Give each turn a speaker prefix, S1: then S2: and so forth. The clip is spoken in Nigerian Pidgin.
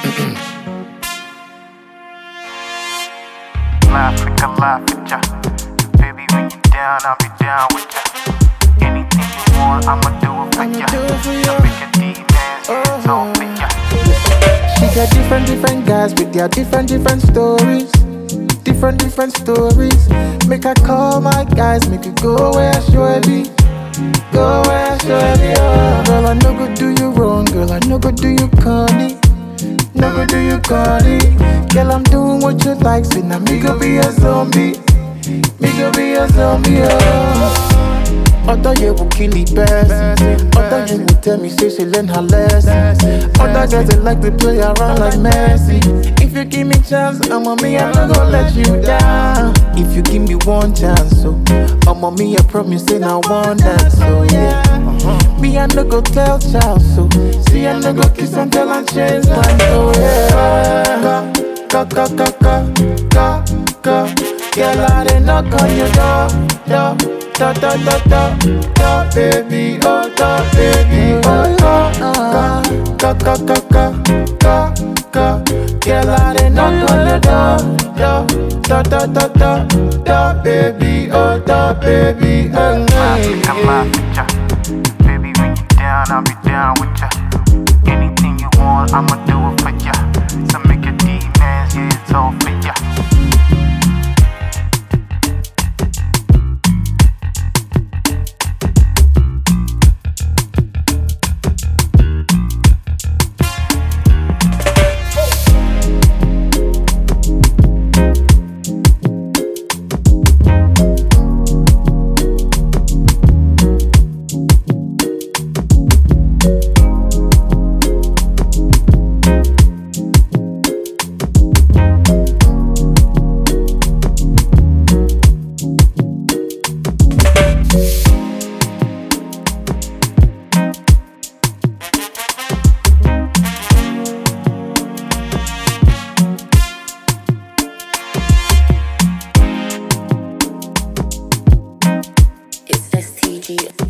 S1: Laugh with ya. Baby, when you down, I'll be down with ya. Anything you want, I'ma do it for ya. So make a dance, it's all for ya.
S2: She got different guys with their different stories. Different stories. Make her call my guys, make it go where surely. Go where surely. Oh. Girl, I no go do you wrong, girl, I no go do you corny. No go do you corny. Girl, I'm doing what you like, so now me go be a zombie. Me go be a zombie, oh. Other you will kill the best. Other you will tell me, say she learn her lesson. Other girls they like to play around like Messi. If you give me chance, I'm on me, I'm not gonna let you down. If you give me one chance, so I'm on me, I promise say I want that, so yeah. Me, I no go tell child, so see, I no go kiss and tell and change my so yeah. Girl, I done knock on your door, baby, oh, baby, oh, Girl, I done knock on your door, baby, oh, baby, oh,
S1: Laugh with ya. Baby, when you down, I'll be down with ya. Anything you want, I'ma do it for ya. So make a dance, yeah, it's all for ya.
S3: It's STG.